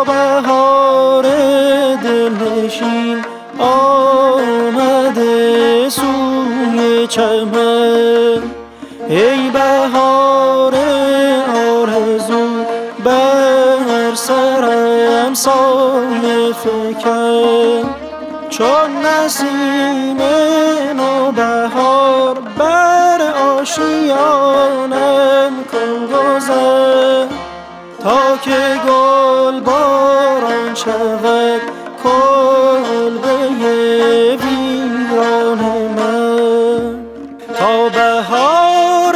تا بهار دلنشین آمده سوی چمن. ای بهار آرزو بر سرم سایه فکن، چون نسیم نوبهار بر آشیانم کن گذر، تا که گل باران شود کلبه ویران من. تا بهار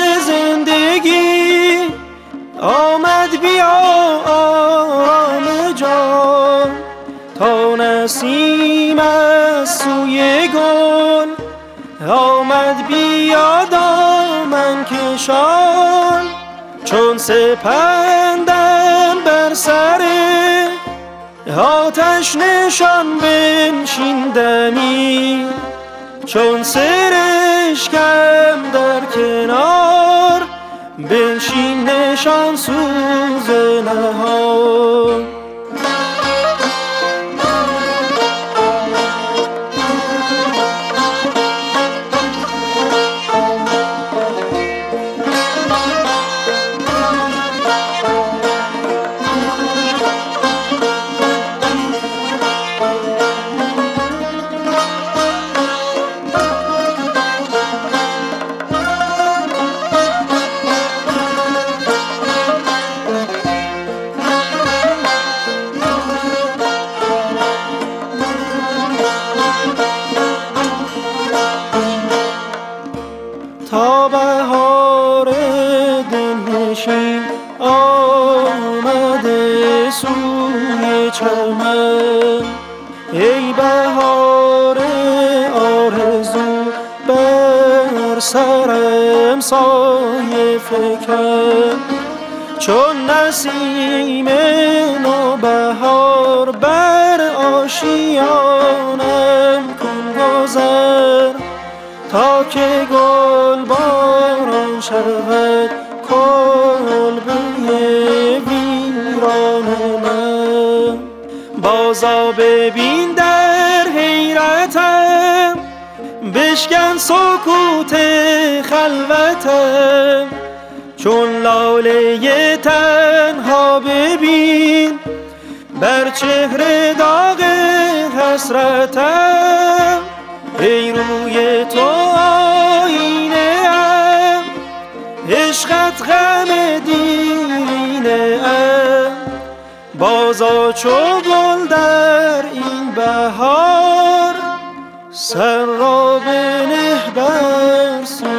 زندگی آمد بیا آرام جان، تا نسیم از سوی گل آمد بیا دامن کشان. چون سپندم بر سر آتش نشان بنشین دمی، چون سرشکم در کنار بنشین نشان سوز نهان. تا بهار دلنشین آمده سوی چمن. ای بهار آرزو بر سرم سایه فکن، چون نسیم نوبهار بر آشیانم کن گذر، تا که گل باران شود کلبه ویران من. بازا ببین در حیرتم، بشکن سکوت خلوتم، چون لاله تنها ببین بر چهره داغ حسرتم. ای روی تو آینه ام، عشقت غم دیرینه ام، بازا چو گل در این بهار سر را بنه بر سوی